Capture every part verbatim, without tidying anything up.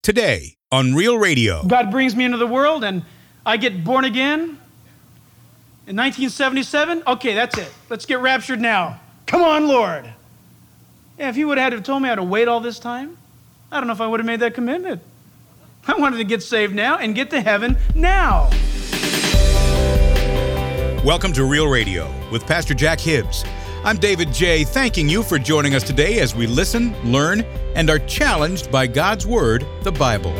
today on Real Radio. God brings me into the world and I get born again in nineteen seventy-seven. Okay, that's it. Let's get raptured now. Come on, Lord. Yeah, if he would have had to told me I had to wait all this time, I don't know if I would have made that commitment. I wanted to get saved now and get to heaven now. Welcome to Real Radio with Pastor Jack Hibbs. I'm David J., thanking you for joining us today as we listen, learn, and are challenged by God's Word, the Bible.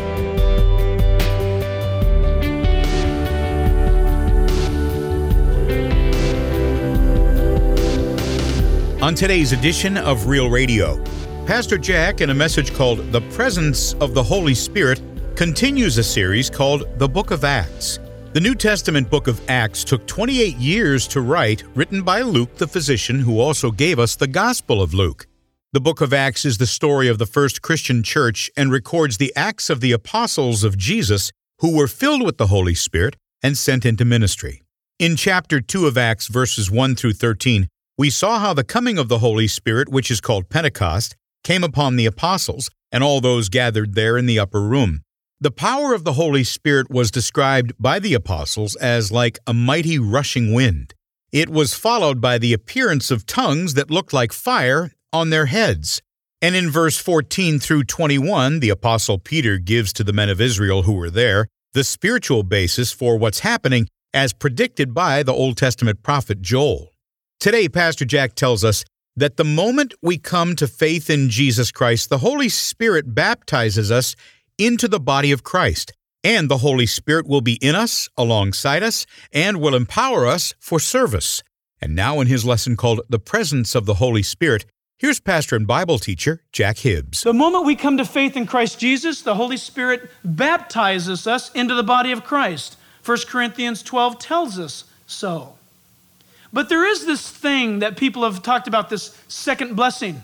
On today's edition of Real Radio, Pastor Jack, in a message called The Presence of the Holy Spirit, continues a series called The Book of Acts. The New Testament book of Acts took twenty-eight years to write, written by Luke, the physician, who also gave us the Gospel of Luke. The book of Acts is the story of the first Christian church and records the acts of the apostles of Jesus who were filled with the Holy Spirit and sent into ministry. In chapter two of Acts, verses one through thirteen, we saw how the coming of the Holy Spirit, which is called Pentecost, came upon the apostles and all those gathered there in the upper room. The power of the Holy Spirit was described by the apostles as like a mighty rushing wind. It was followed by the appearance of tongues that looked like fire on their heads. And in verse fourteen through twenty-one, the apostle Peter gives to the men of Israel who were there the spiritual basis for what's happening as predicted by the Old Testament prophet Joel. Today, Pastor Jack tells us that the moment we come to faith in Jesus Christ, the Holy Spirit baptizes us into the body of Christ, and the Holy Spirit will be in us, alongside us, and will empower us for service. And now in his lesson called The Presence of the Holy Spirit, here's pastor and Bible teacher Jack Hibbs. The moment we come to faith in Christ Jesus, the Holy Spirit baptizes us into the body of Christ. First Corinthians twelve tells us so. But there is this thing that people have talked about, this second blessing,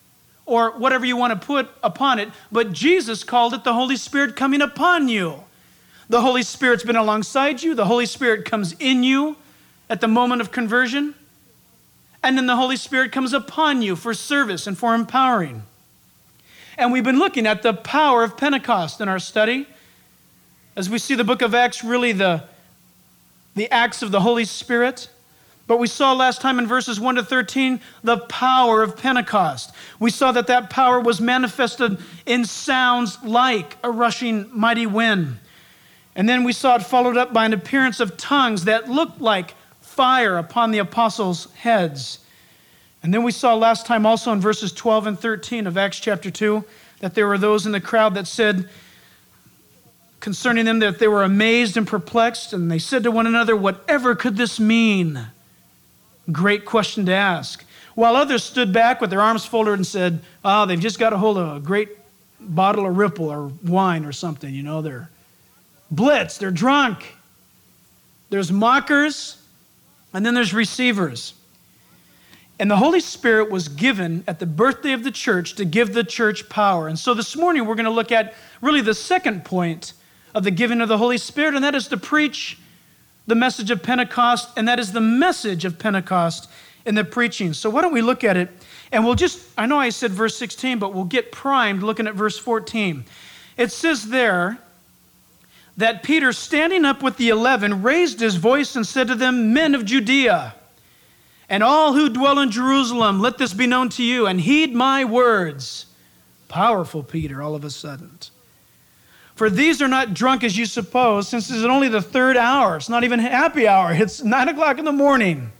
or whatever you want to put upon it, but Jesus called it the Holy Spirit coming upon you. The Holy Spirit's been alongside you. The Holy Spirit comes in you at the moment of conversion, and then the Holy Spirit comes upon you for service and for empowering. And we've been looking at the power of Pentecost in our study. As we see the book of Acts, really the, the acts of the Holy Spirit. But we saw last time in verses one to thirteen, the power of Pentecost. We saw that that power was manifested in sounds like a rushing mighty wind. And then we saw it followed up by an appearance of tongues that looked like fire upon the apostles' heads. And then we saw last time also in verses twelve and thirteen of Acts chapter two, that there were those in the crowd that said concerning them that they were amazed and perplexed, and they said to one another, "Whatever could this mean?" Great question to ask. While others stood back with their arms folded and said, oh, they've just got a hold of a great bottle of Ripple or wine or something, you know, they're blitz, they're drunk. There's mockers, and then there's receivers. And the Holy Spirit was given at the birthday of the church to give the church power. And so this morning we're going to look at really the second point of the giving of the Holy Spirit, and that is to preach the message of Pentecost, and that is the message of Pentecost in the preaching. So why don't we look at it, and we'll just, I know I said verse sixteen, but we'll get primed looking at verse fourteen. It says there that Peter, standing up with the eleven, raised his voice and said to them, "Men of Judea, and all who dwell in Jerusalem, let this be known to you, and heed my words." Powerful Peter all of a sudden. "For these are not drunk as you suppose, since it is only the third hour. It's not even happy hour. It's nine o'clock in the morning.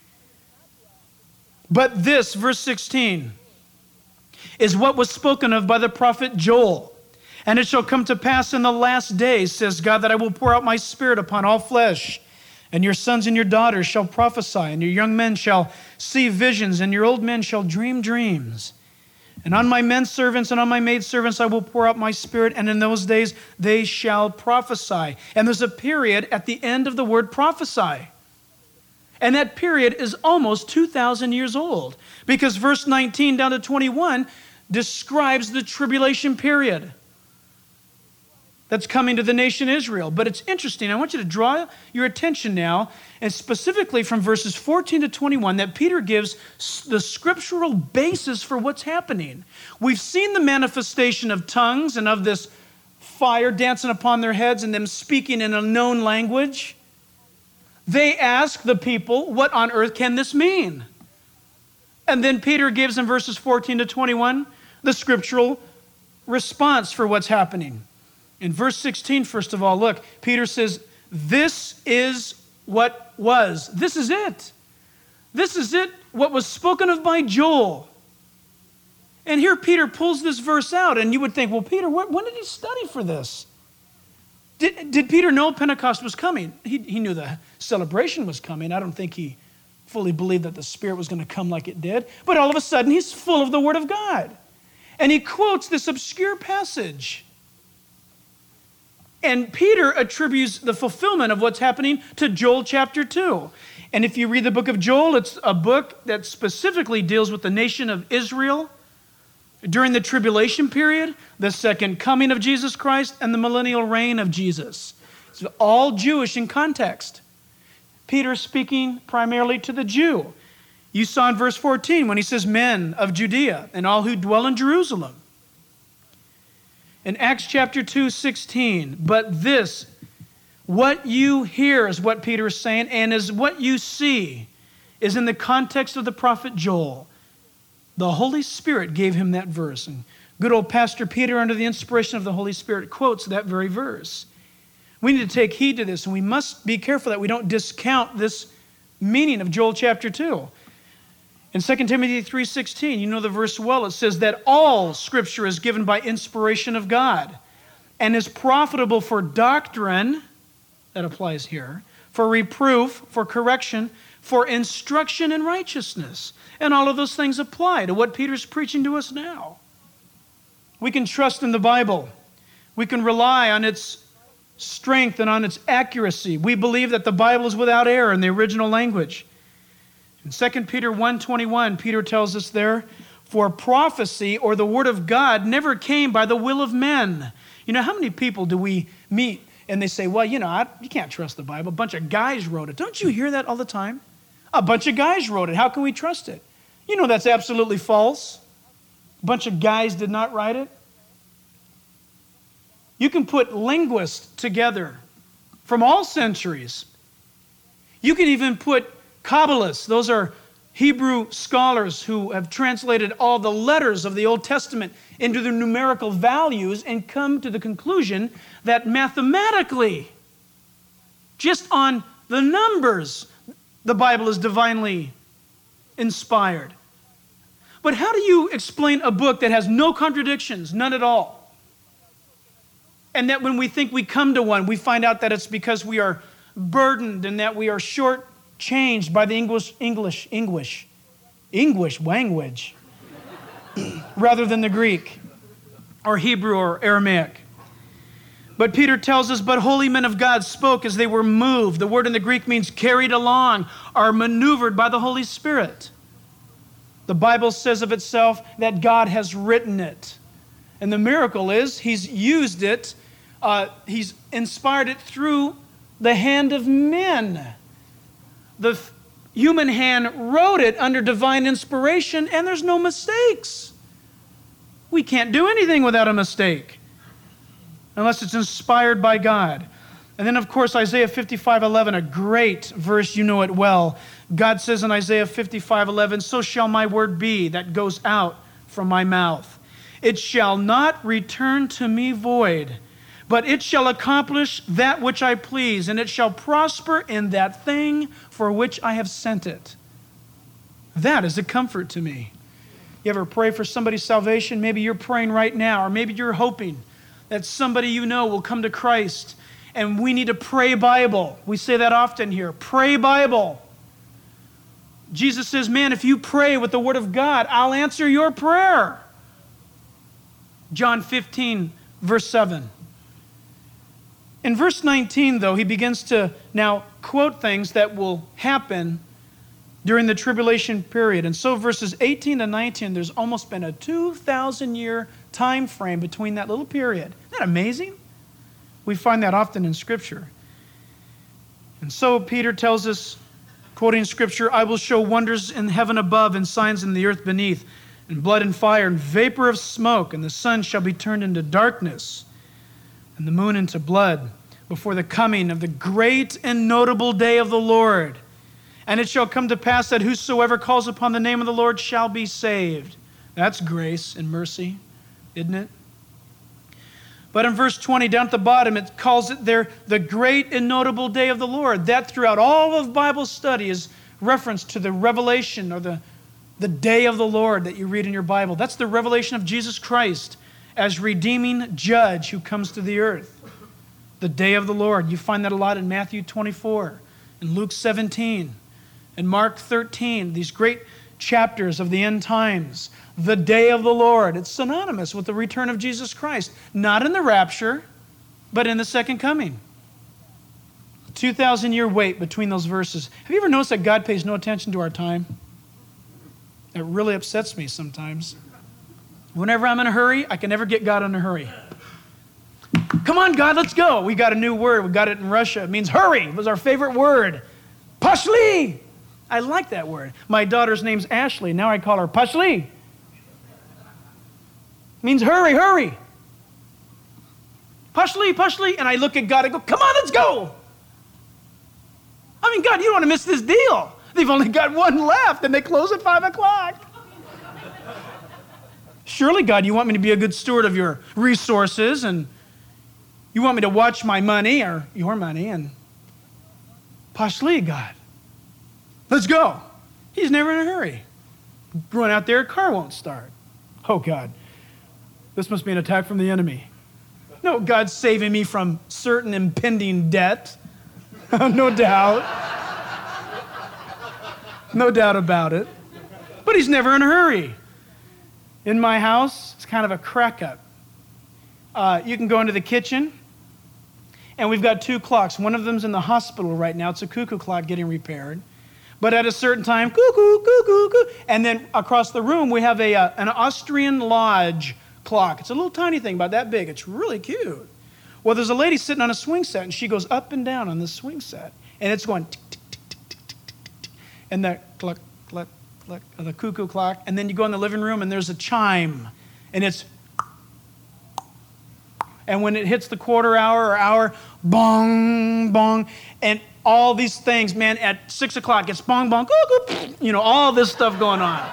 But this," verse sixteen, "is what was spoken of by the prophet Joel. And it shall come to pass in the last days, says God, that I will pour out my spirit upon all flesh. And your sons and your daughters shall prophesy, and your young men shall see visions, and your old men shall dream dreams. And on my men servants and on my maid servants I will pour out my spirit, and in those days they shall prophesy." And there's a period at the end of the word prophesy. And that period is almost two thousand years old, because verse nineteen down to twenty-one describes the tribulation period that's coming to the nation Israel. But it's interesting. I want you to draw your attention now, and specifically from verses fourteen to twenty-one, that Peter gives the scriptural basis for what's happening. We've seen the manifestation of tongues and of this fire dancing upon their heads and them speaking in a known language, they ask the people, what on earth can this mean? And then Peter gives in verses fourteen to twenty-one the scriptural response for what's happening. In verse sixteen, first of all, look, Peter says, this is what was. This is it. This is it, what was spoken of by Joel. And here Peter pulls this verse out, and you would think, well, Peter, when, when did he study for this? Did, did Peter know Pentecost was coming? He, he knew the celebration was coming. I don't think he fully believed that the Spirit was going to come like it did. But all of a sudden, he's full of the Word of God. And he quotes this obscure passage. And Peter attributes the fulfillment of what's happening to Joel chapter two. And if you read the book of Joel, it's a book that specifically deals with the nation of Israel during the tribulation period, the second coming of Jesus Christ, and the millennial reign of Jesus. It's all Jewish in context. Peter speaking primarily to the Jew. You saw in verse fourteen when he says, men of Judea and all who dwell in Jerusalem. In Acts chapter two, sixteen, but this, what you hear is what Peter is saying, and is what you see is in the context of the prophet Joel. The Holy Spirit gave him that verse. And good old Pastor Peter, under the inspiration of the Holy Spirit, quotes that very verse. We need to take heed to this, and we must be careful that we don't discount this meaning of Joel chapter two. In Second Timothy three sixteen, you know the verse well, it says that all Scripture is given by inspiration of God and is profitable for doctrine, that applies here, for reproof, for correction, for instruction in righteousness. And all of those things apply to what Peter's preaching to us now. We can trust in the Bible. We can rely on its strength and on its accuracy. We believe that the Bible is without error in the original language. In Second Peter one twenty-one, Peter tells us there, for prophecy or the word of God never came by the will of men. You know, how many people do we meet and they say, well, you know, I, you can't trust the Bible. A bunch of guys wrote it. Don't you hear that all the time? A bunch of guys wrote it. How can we trust it? You know that's absolutely false. A bunch of guys did not write it. You can put linguists together from all centuries. You can even put Kabbalists. Those are Hebrew scholars who have translated all the letters of the Old Testament into their numerical values and come to the conclusion that mathematically, just on the numbers, the Bible is divinely inspired. But how do you explain a book that has no contradictions, none at all? And that when we think we come to one, we find out that it's because we are burdened and that we are short-changed by the English, English, English, English language rather than the Greek or Hebrew or Aramaic. But Peter tells us, but holy men of God spoke as they were moved. The word in the Greek means carried along, are maneuvered by the Holy Spirit. The Bible says of itself that God has written it. And the miracle is he's used it, uh, he's inspired it through the hand of men. The f- human hand wrote it under divine inspiration, and there's no mistakes. We can't do anything without a mistake unless it's inspired by God. And then, of course, Isaiah fifty-five eleven, a great verse, you know it well. God says in Isaiah fifty-five eleven, so shall my word be that goes out from my mouth. It shall not return to me void, but it shall accomplish that which I please, and it shall prosper in that thing for which I have sent it. That is a comfort to me. You ever pray for somebody's salvation? Maybe you're praying right now, or maybe you're hoping that somebody you know will come to Christ, and we need to pray Bible. We say that often here. Pray Bible. Jesus says, man, if you pray with the Word of God, I'll answer your prayer. John fifteen, verse seven. In verse nineteen, though, he begins to now quote things that will happen during the tribulation period. And so verses eighteen to nineteen, there's almost been a two thousand year time frame between that little period. Isn't that amazing? We find that often in Scripture. And so Peter tells us, quoting Scripture, I will show wonders in heaven above and signs in the earth beneath, and blood and fire and vapor of smoke, and the sun shall be turned into darkness and the moon into blood before the coming of the great and notable day of the Lord. And it shall come to pass that whosoever calls upon the name of the Lord shall be saved. That's grace and mercy, isn't it? But in verse twenty, down at the bottom, it calls it there the great and notable day of the Lord. That throughout all of Bible study is reference to the revelation or the, the day of the Lord that you read in your Bible. That's the revelation of Jesus Christ as redeeming judge who comes to the earth. The day of the Lord. You find that a lot in Matthew twenty-four, in Luke seventeen, in Mark thirteen, these great chapters of the end times. The day of the Lord. It's synonymous with the return of Jesus Christ. Not in the rapture, but in the second coming. two thousand year wait between those verses. Have you ever noticed that God pays no attention to our time? It really upsets me sometimes. Whenever I'm in a hurry, I can never get God in a hurry. Come on, God, let's go. We got a new word. We got it in Russia. It means hurry. It was our favorite word. Pashli. I like that word. My daughter's name's Ashley. Now I call her Pashli. Means hurry, hurry. Pashli, Pashli. And I look at God, I go, come on, let's go. I mean, God, you don't want to miss this deal. They've only got one left, and they close at five o'clock. Surely, God, you want me to be a good steward of your resources, and you want me to watch my money, or your money, and Pashli, God. Let's go. He's never in a hurry. Run out there, car won't start. Oh, God. This must be an attack from the enemy. No, God's saving me from certain impending debt. No doubt. No doubt about it. But he's never in a hurry. In my house, it's kind of a crack up. Uh, you can go into the kitchen, and we've got two clocks. One of them's in the hospital right now. It's a cuckoo clock getting repaired. But at a certain time, cuckoo, cuckoo, cuckoo. And then across the room, we have a uh, an Austrian lodge clock. It's a little tiny thing, about that big. It's really cute. Well, there's a lady sitting on a swing set, and she goes up and down on this swing set. And it's going tick, tick, tick, tick, tick, tick, tick, tick. And that cluck, cluck, cluck of the cuckoo clock. And then you go in the living room, and there's a chime. And it's... And when it hits the quarter hour or hour, bong, bong. And all these things, man, at six o'clock, it's bong, bong, cuckoo, you know, all this stuff going on.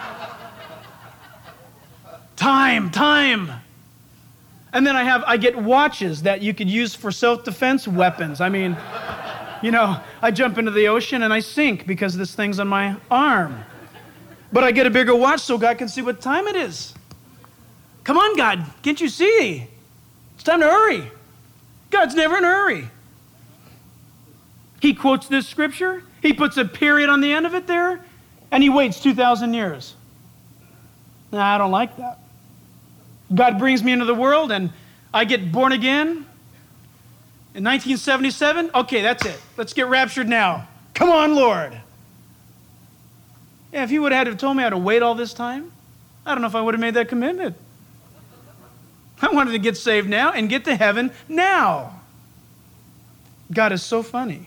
Time, time. And then I have, I get watches that you could use for self-defense weapons. I mean, you know, I jump into the ocean and I sink because this thing's on my arm. But I get a bigger watch so God can see what time it is. Come on, God, can't you see? It's time to hurry. God's never in a hurry. He quotes this scripture, he puts a period on the end of it there, and he waits two thousand years. Nah, I don't like that. God brings me into the world, and I get born again in nineteen seventy-seven. Okay, that's it. Let's get raptured now. Come on, Lord. Yeah, if he would have had to told me I had to wait all this time, I don't know if I would have made that commitment. I wanted to get saved now and get to heaven now. God is so funny.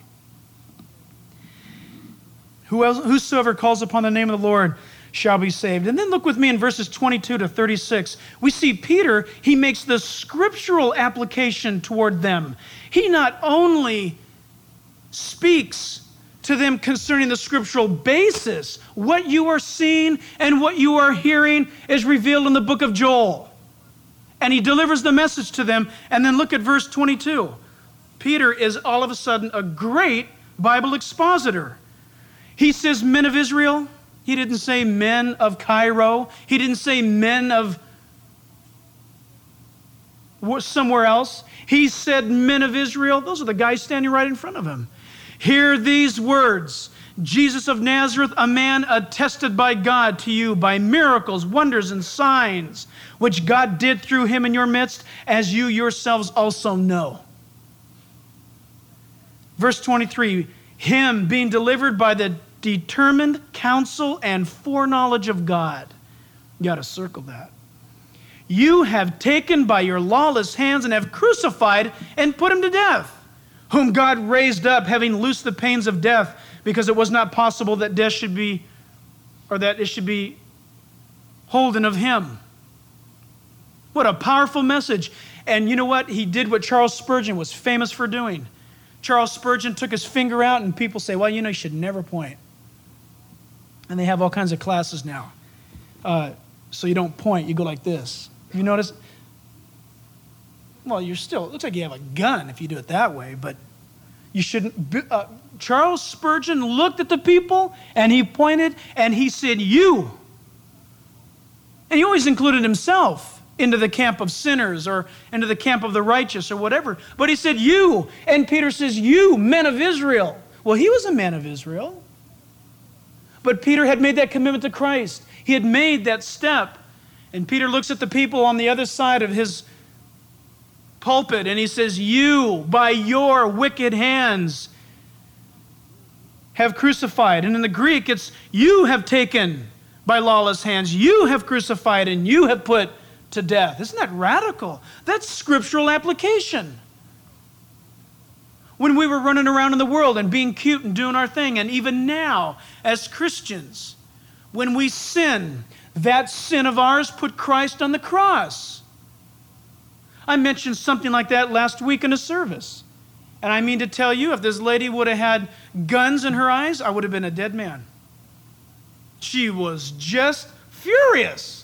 Who else, whosoever calls upon the name of the Lord shall be saved. And then look with me in verses twenty-two to thirty-six. We see Peter, he makes the scriptural application toward them. He not only speaks to them concerning the scriptural basis, what you are seeing and what you are hearing is revealed in the book of Joel. And he delivers the message to them. And then look at verse twenty-two. Peter is all of a sudden a great Bible expositor. He says, men of Israel. He didn't say men of Cairo. He didn't say men of somewhere else. He said men of Israel. Those are the guys standing right in front of him. Hear these words. Jesus of Nazareth, a man attested by God to you by miracles, wonders, and signs, which God did through him in your midst, as you yourselves also know. Verse twenty-three, him being delivered by the determined counsel and foreknowledge of God. You got to circle that. You have taken by your lawless hands and have crucified and put him to death, whom God raised up, having loosed the pains of death, because it was not possible that death should be, or that it should be holden of him. What a powerful message. And you know what? He did what Charles Spurgeon was famous for doing. Charles Spurgeon took his finger out, and people say, well, you know, you should never point. And they have all kinds of classes now. Uh, so you don't point, you go like this. You notice? Well, you're still, it looks like you have a gun if you do it that way, but you shouldn't. Be, uh, Charles Spurgeon looked at the people, and he pointed, and he said, you. And he always included himself into the camp of sinners or into the camp of the righteous or whatever. But he said, you. And Peter says, you, men of Israel. Well, he was a man of Israel. But Peter had made that commitment to Christ. He had made that step. And Peter looks at the people on the other side of his pulpit and he says, you, by your wicked hands, have crucified. And in the Greek, it's you have taken by lawless hands. You have crucified and you have put to death. Isn't that radical? That's scriptural application. When we were running around in the world and being cute and doing our thing, and even now as Christians, when we sin, that sin of ours put Christ on the cross. I mentioned something like that last week in a service. And I mean to tell you, if this lady would have had guns in her eyes, I would have been a dead man. She was just furious.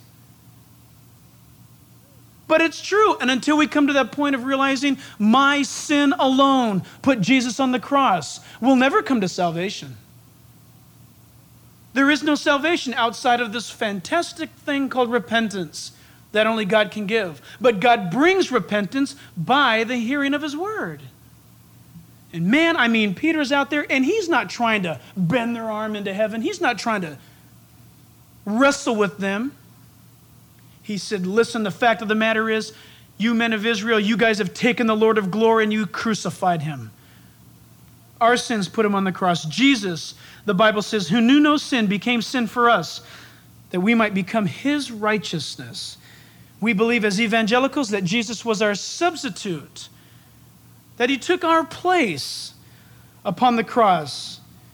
But it's true. And until we come to that point of realizing my sin alone put Jesus on the cross, we'll never come to salvation. There is no salvation outside of this fantastic thing called repentance that only God can give. But God brings repentance by the hearing of his word. And man, I mean, Peter's out there and he's not trying to bend their arm into heaven. He's not trying to wrestle with them. He said, listen, the fact of the matter is, you men of Israel, you guys have taken the Lord of glory and you crucified him. Our sins put him on the cross. Jesus, the Bible says, who knew no sin became sin for us, that we might become his righteousness. We believe as evangelicals that Jesus was our substitute, that he took our place upon the cross.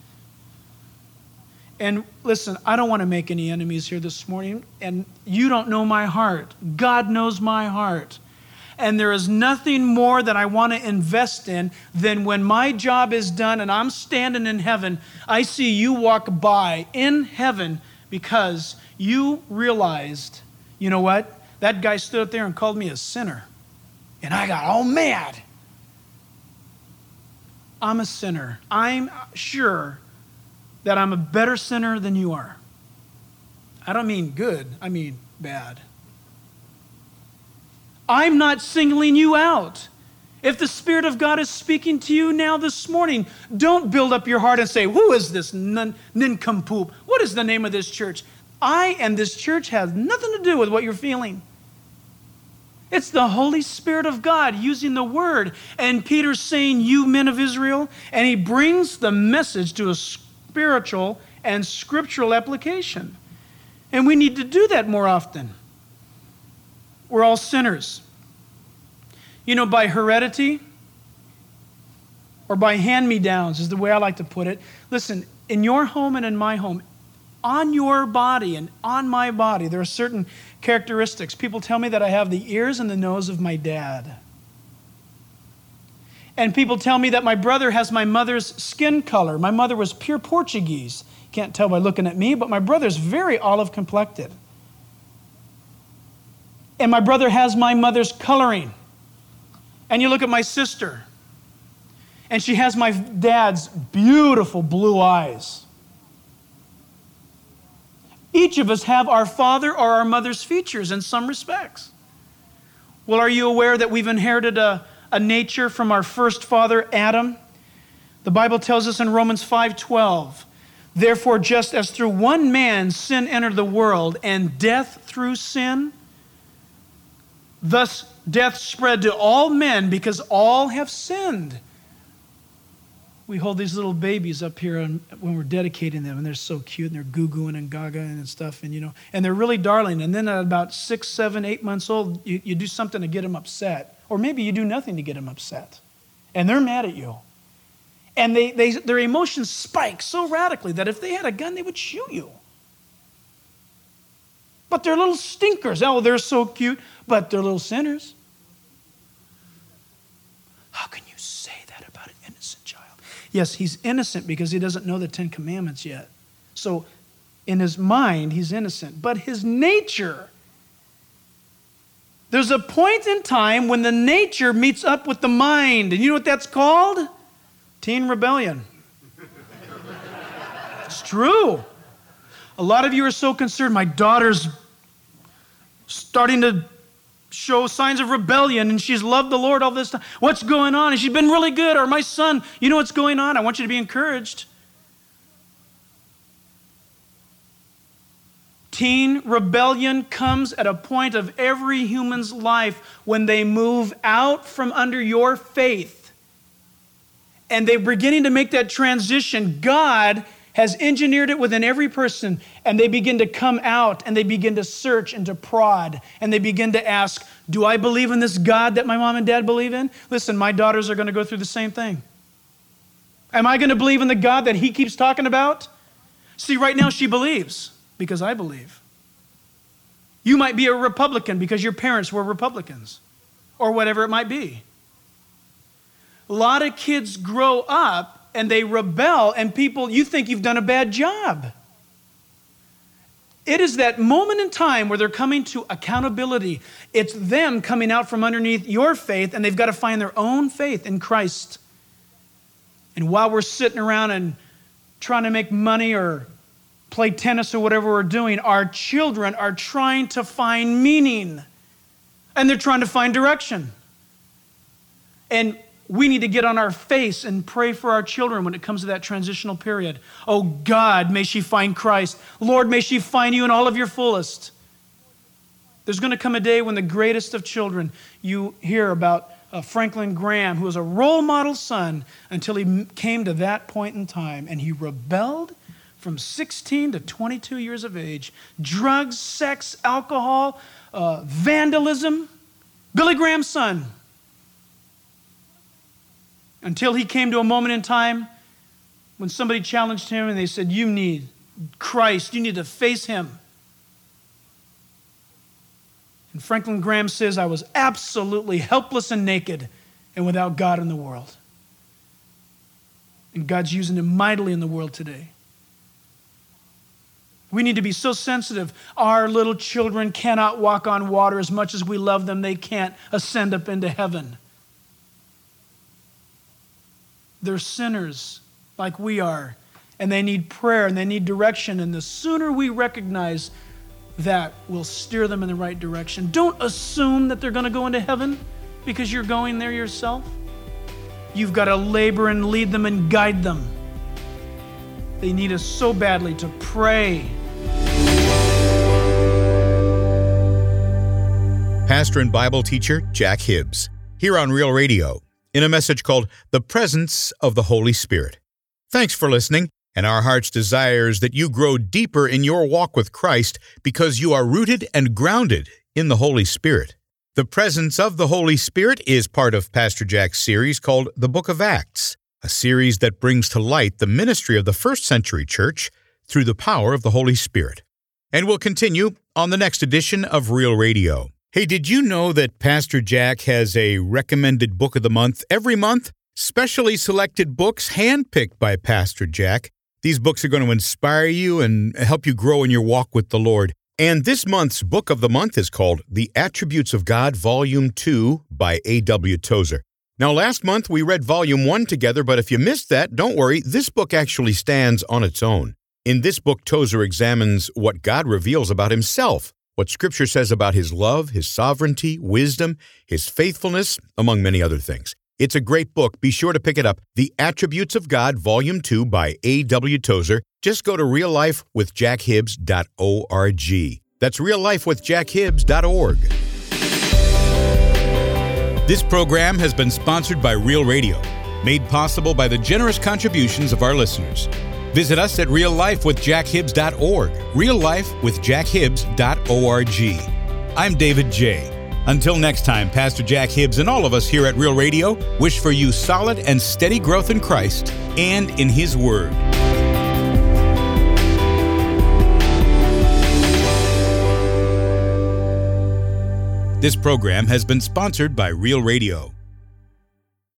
And listen, I don't want to make any enemies here this morning, and you don't know my heart. God knows my heart. And there is nothing more that I want to invest in than when my job is done and I'm standing in heaven, I see you walk by in heaven because you realized, you know what? That guy stood up there and called me a sinner. And I got all mad. I'm a sinner. I'm sure that I'm a better sinner than you are. I don't mean good, I mean bad. I'm not singling you out. If the Spirit of God is speaking to you now this morning, don't build up your heart and say, who is this nincompoop? What is the name of this church? I and this church has nothing to do with what you're feeling. It's the Holy Spirit of God using the word. And Peter's saying, you men of Israel, and he brings the message to a spiritual and scriptural application. And we need to do that more often. We're all sinners. You know, by heredity or by hand-me-downs is the way I like to put it. Listen, in your home and in my home, on your body and on my body, there are certain characteristics. People tell me that I have the ears and the nose of my dad. And people tell me that my brother has my mother's skin color. My mother was pure Portuguese. Can't tell by looking at me, but my brother's very olive-complected. And my brother has my mother's coloring. And you look at my sister, and she has my dad's beautiful blue eyes. Each of us have our father or our mother's features in some respects. Well, are you aware that we've inherited a, a nature from our first father, Adam? The Bible tells us in Romans five twelve, therefore, just as through one man sin entered the world, and death through sin, thus death spread to all men because all have sinned. We hold these little babies up here and when we're dedicating them, and they're so cute, and they're goo-gooing and gaga and stuff, and you know, and they're really darling. And then at about six, seven, eight months old, you, you do something to get them upset, or maybe you do nothing to get them upset, and they're mad at you. And they, they their emotions spike so radically that if they had a gun, they would shoot you. But they're little stinkers. Oh, they're so cute, but they're little sinners. say that about an innocent child. Yes, he's innocent because he doesn't know the Ten Commandments yet. So in his mind, he's innocent. But his nature, there's a point in time when the nature meets up with the mind. And you know what that's called? Teen rebellion. It's true. A lot of you are so concerned. My daughter's starting to show signs of rebellion and she's loved the Lord all this time. What's going on? And she's been really good. Or my son, you know what's going on? I want you to be encouraged. Teen rebellion comes at a point of every human's life when they move out from under your faith and they're beginning to make that transition. God has engineered it within every person, and they begin to come out and they begin to search and to prod and they begin to ask, do I believe in this God that my mom and dad believe in? Listen, my daughters are going to go through the same thing. Am I going to believe in the God that he keeps talking about? See, right now she believes because I believe. You might be a Republican because your parents were Republicans or whatever it might be. A lot of kids grow up and they rebel, and people, you think you've done a bad job. It is that moment in time where they're coming to accountability. It's them coming out from underneath your faith, and they've got to find their own faith in Christ. And while we're sitting around and trying to make money or play tennis or whatever we're doing, our children are trying to find meaning, and they're trying to find direction. And we need to get on our face and pray for our children when it comes to that transitional period. Oh God, may she find Christ. Lord, may she find you in all of your fullest. There's going to come a day when the greatest of children, you hear about uh, Franklin Graham, who was a role model son until he came to that point in time, and he rebelled from sixteen to twenty-two years of age. Drugs, sex, alcohol, uh, vandalism. Billy Graham's son. Until he came to a moment in time when somebody challenged him and they said, you need Christ, you need to face him. And Franklin Graham says, I was absolutely helpless and naked and without God in the world. And God's using him mightily in the world today. We need to be so sensitive. Our little children cannot walk on water as much as we love them. They can't ascend up into heaven. They're sinners like we are, and they need prayer and they need direction. And the sooner we recognize that, we'll steer them in the right direction. Don't assume that they're going to go into heaven because you're going there yourself. You've got to labor and lead them and guide them. They need us so badly to pray. Pastor and Bible teacher Jack Hibbs, here on Real Radio, in a message called The Presence of the Holy Spirit. Thanks for listening, and our heart's desire is that you grow deeper in your walk with Christ because you are rooted and grounded in the Holy Spirit. The Presence of the Holy Spirit is part of Pastor Jack's series called The Book of Acts, a series that brings to light the ministry of the first century church through the power of the Holy Spirit. And we'll continue on the next edition of Real Radio. Hey, did you know that Pastor Jack has a recommended book of the month every month? Specially selected books handpicked by Pastor Jack. These books are going to inspire you and help you grow in your walk with the Lord. And this month's book of the month is called The Attributes of God, Volume two by A W Tozer. Now, last month we read Volume one together, but if you missed that, don't worry, this book actually stands on its own. In this book, Tozer examines what God reveals about himself, what Scripture says about his love, his sovereignty, wisdom, his faithfulness, among many other things. It's a great book. Be sure to pick it up. The Attributes of God, Volume two by A W Tozer. Just go to real life with jack hibbs dot org. That's real life with jack hibbs dot org. This program has been sponsored by Real Radio, made possible by the generous contributions of our listeners. Visit us at real life with jack hibbs dot org, real life with jack hibbs dot org. I'm David J. Until next time, Pastor Jack Hibbs and all of us here at Real Radio wish for you solid and steady growth in Christ and in His Word. This program has been sponsored by Real Radio.